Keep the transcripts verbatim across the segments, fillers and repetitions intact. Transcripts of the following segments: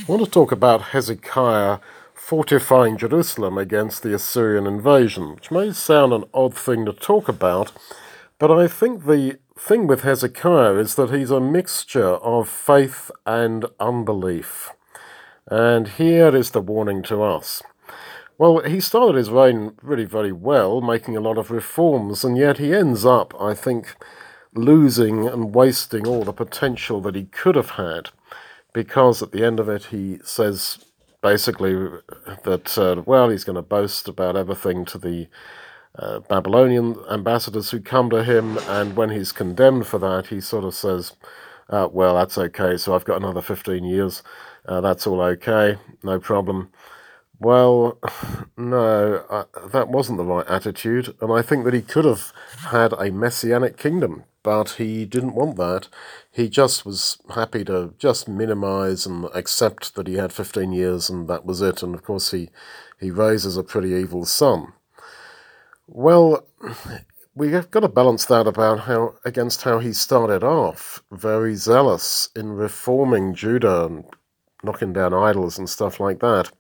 I want to talk about Hezekiah fortifying Jerusalem against the Assyrian invasion, which may sound an odd thing to talk about, but I think the thing with Hezekiah is that he's a mixture of faith and unbelief. And here is the warning to us. Well, he started his reign really very well, making a lot of reforms, and yet he ends up, I think, losing and wasting all the potential that he could have had, because at the end of it he says basically that, uh, well, he's going to boast about everything to the uh, Babylonian ambassadors who come to him, and when he's condemned for that, he sort of says, uh, well, that's okay, so I've got another fifteen years, uh, that's all okay, no problem. Well, no, uh, that wasn't the right attitude, and I think that he could have had a messianic kingdom, but he didn't want that. He just was happy to just minimize and accept that he had fifteen years and that was it, and of course he, he raises a pretty evil son. Well, we've got to balance that about how against how he started off, very zealous in reforming Judah and knocking down idols and stuff like that.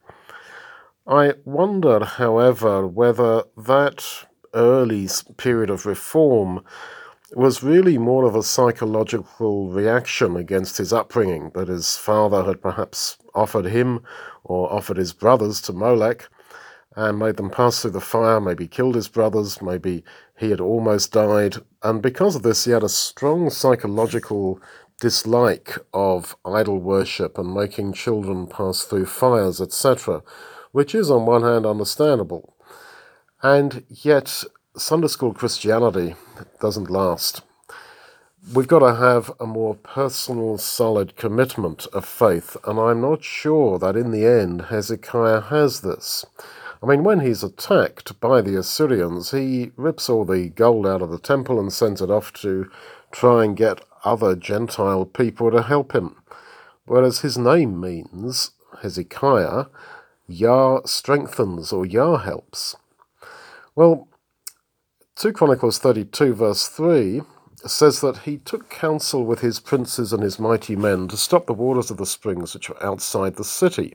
I wonder, however, whether that early period of reform was really more of a psychological reaction against his upbringing, that his father had perhaps offered him or offered his brothers to Molech and made them pass through the fire, maybe killed his brothers, maybe he had almost died, and because of this he had a strong psychological dislike of idol worship and making children pass through fires, et cetera, which is on one hand understandable. And yet Sunday school Christianity doesn't last. We've got to have a more personal, solid commitment of faith, and I'm not sure that in the end Hezekiah has this. I mean, when he's attacked by the Assyrians, he rips all the gold out of the temple and sends it off to try and get other Gentile people to help him. Whereas his name means, Hezekiah, Yah strengthens or Yah helps. Well, Second Chronicles thirty-two verse three says that he took counsel with his princes and his mighty men to stop the waters of the springs which were outside the city.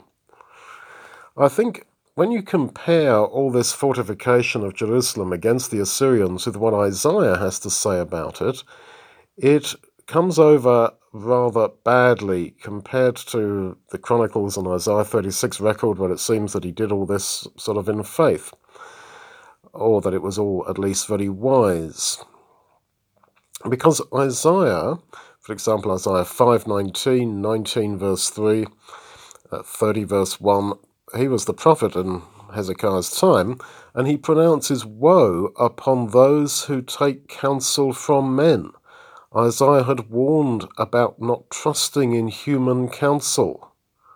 I think when you compare all this fortification of Jerusalem against the Assyrians with what Isaiah has to say about it, it comes over rather badly compared to the Chronicles and Isaiah thirty-six record, where it seems that he did all this sort of in faith, or that it was all at least very wise. Because Isaiah, for example, Isaiah five nineteen, nineteen verse three, uh, thirty verse one, he was the prophet in Hezekiah's time, and he pronounces woe upon those who take counsel from men. Isaiah had warned about not trusting in human counsel.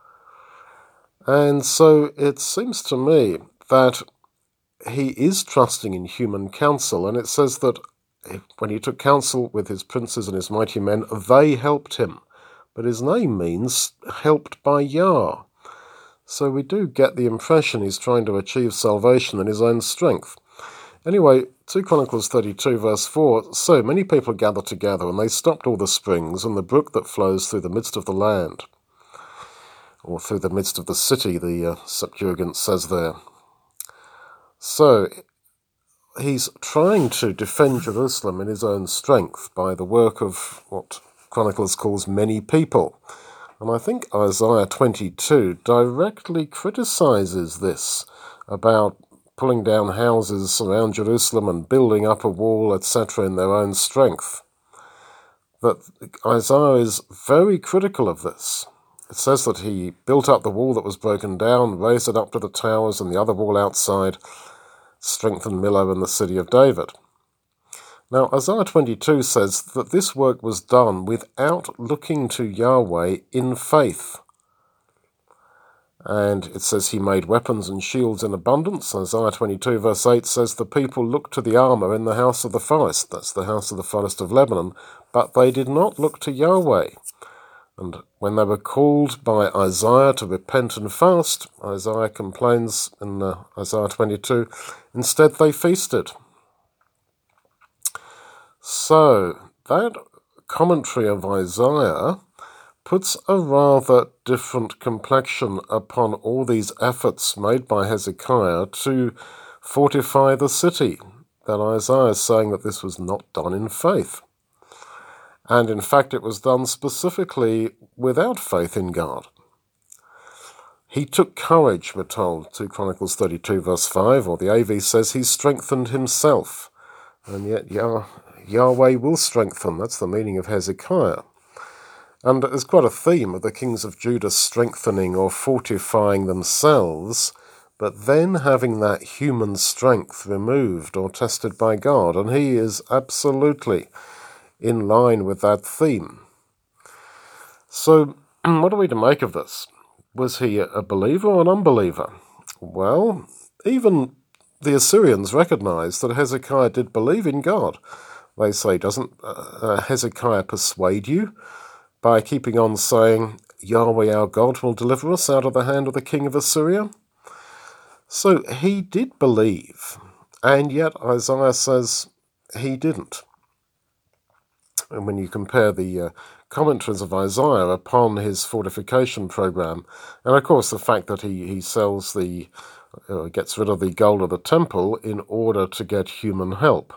And so it seems to me that he is trusting in human counsel, and it says that when he took counsel with his princes and his mighty men, they helped him. But his name means helped by Yah. So we do get the impression he's trying to achieve salvation in his own strength. Anyway, Second Chronicles thirty-two verse four, so many people gathered together, and they stopped all the springs and the brook that flows through the midst of the land, or through the midst of the city, the uh, Septuagint says there. So he's trying to defend Jerusalem in his own strength by the work of what Chronicles calls many people. And I think Isaiah twenty-two directly criticizes this about pulling down houses around Jerusalem and building up a wall, et cetera, in their own strength. That Isaiah is very critical of this. It says that he built up the wall that was broken down, raised it up to the towers, and the other wall outside, strengthened Millo and the city of David. Now, Isaiah twenty-two says that this work was done without looking to Yahweh in faith. And it says he made weapons and shields in abundance. Isaiah twenty-two verse eight says the people looked to the armour in the house of the forest, that's the house of the forest of Lebanon, but they did not look to Yahweh. And when they were called by Isaiah to repent and fast, Isaiah complains in uh, Isaiah twenty-two, instead they feasted. So that commentary of Isaiah puts a rather different complexion upon all these efforts made by Hezekiah to fortify the city, that Isaiah is saying that this was not done in faith. And in fact, it was done specifically without faith in God. He took courage, we're told, two Chronicles thirty-two verse five, or the A V says he strengthened himself. And yet Yah- Yahweh will strengthen, that's the meaning of Hezekiah. And there's quite a theme of the kings of Judah strengthening or fortifying themselves, but then having that human strength removed or tested by God. And he is absolutely in line with that theme. So what are we to make of this? Was he a believer or an unbeliever? Well, even the Assyrians recognized that Hezekiah did believe in God. They say, doesn't uh, Hezekiah persuade you by keeping on saying, Yahweh our God will deliver us out of the hand of the king of Assyria? So he did believe, and yet Isaiah says he didn't. And when you compare the uh, commentaries of Isaiah upon his fortification program, and of course the fact that he, he sells the, uh, gets rid of the gold of the temple in order to get human help.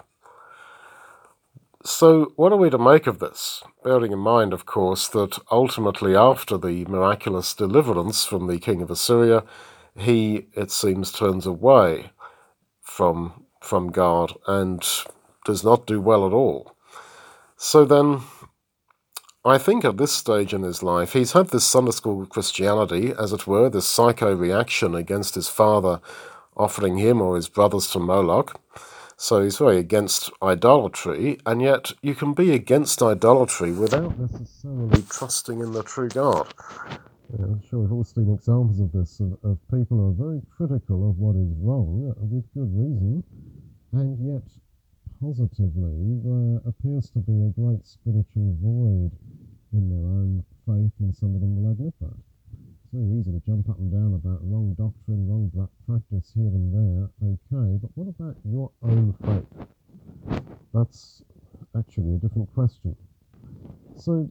So what are we to make of this? Bearing in mind, of course, that ultimately after the miraculous deliverance from the king of Assyria, he, it seems, turns away from, from God and does not do well at all. So then, I think at this stage in his life, he's had this Sunday school Christianity, as it were, this psycho-reaction against his father offering him or his brothers to Moloch. So he's very against idolatry, and yet you can be against idolatry without necessarily trusting in the true God. Yeah, I'm sure we've all seen examples of this, of, of people who are very critical of what is wrong, with good reason, and yet positively there appears to be a great spiritual void in their own faith, and some of them will admit that. It's very easy to jump up and down about wrong doctrine, wrong practice here and there, okay, but what about your own faith? That's actually a different question. So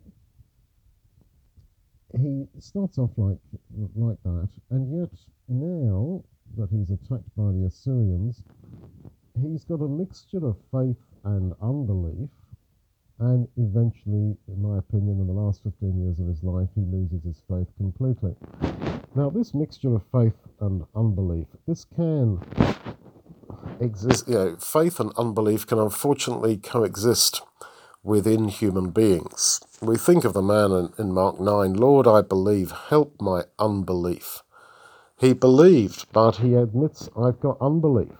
he starts off like like that, and yet now that he's attacked by the Assyrians, he's got a mixture of faith and unbelief, and eventually, in my opinion, in the last fifteen years of his life, he loses his faith completely. Now, this mixture of faith and unbelief, this can exist, you know, faith and unbelief can unfortunately coexist within human beings. We think of the man in, in Mark nine, Lord, I believe, help my unbelief. He believed, but he admits, I've got unbelief.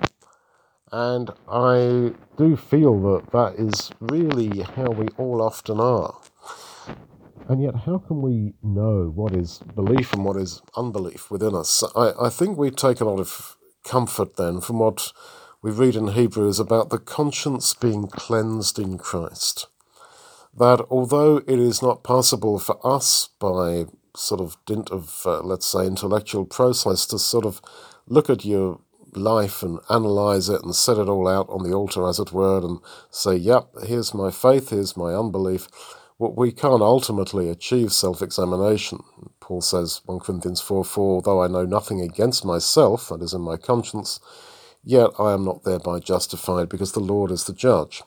And I do feel that that is really how we all often are. And yet, how can we know what is belief and what is unbelief within us? I, I think we take a lot of comfort then from what we read in Hebrews about the conscience being cleansed in Christ. That although it is not possible for us by sort of dint of, uh, let's say, intellectual process to sort of look at your life and analyze it and set it all out on the altar, as it were, and say, yep, here's my faith, here's my unbelief. What we can't ultimately achieve self-examination. Paul says, First Corinthians four four, though I know nothing against myself, that is in my conscience, yet I am not thereby justified, because the Lord is the judge.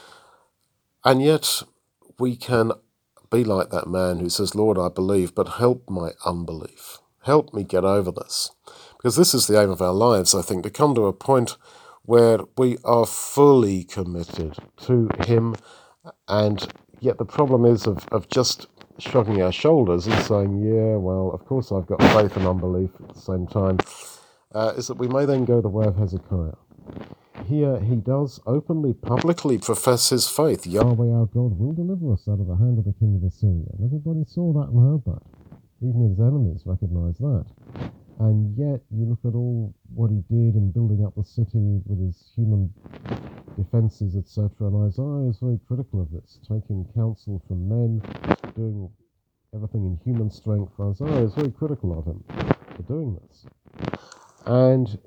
And yet we can be like that man who says, Lord, I believe, but help my unbelief. Help me get over this. Because this is the aim of our lives, I think, to come to a point where we are fully committed to him, and yet the problem is of, of just shrugging our shoulders and saying, yeah, well, of course I've got faith and unbelief at the same time, uh, is that we may then go the way of Hezekiah. Here he does openly, publicly profess his faith. Yahweh our God will deliver us out of the hand of the king of Assyria. And everybody saw that and heard that. Even his enemies recognized that. And yet you look at all what he did in building up the city with his human defences, et cetera. And Isaiah is very critical of this, taking counsel from men, doing everything in human strength. Isaiah is very critical of him for doing this. And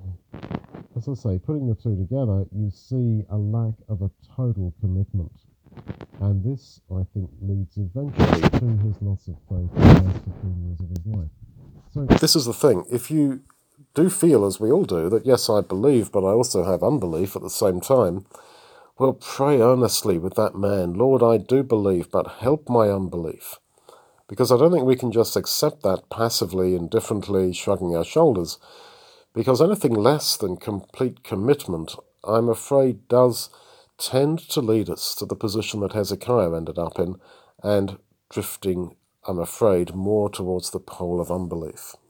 as I say, putting the two together, you see a lack of a total commitment And this, I think, leads eventually to his loss of faith in the last fifteen years of his life. So this is the thing. If you do feel, as we all do, that yes, I believe, but I also have unbelief at the same time, well, pray earnestly with that man, Lord, I do believe, but help my unbelief. Because I don't think we can just accept that passively, indifferently, shrugging our shoulders, because anything less than complete commitment, I'm afraid, does tend to lead us to the position that Hezekiah ended up in, and drifting, I'm afraid, more towards the pole of unbelief.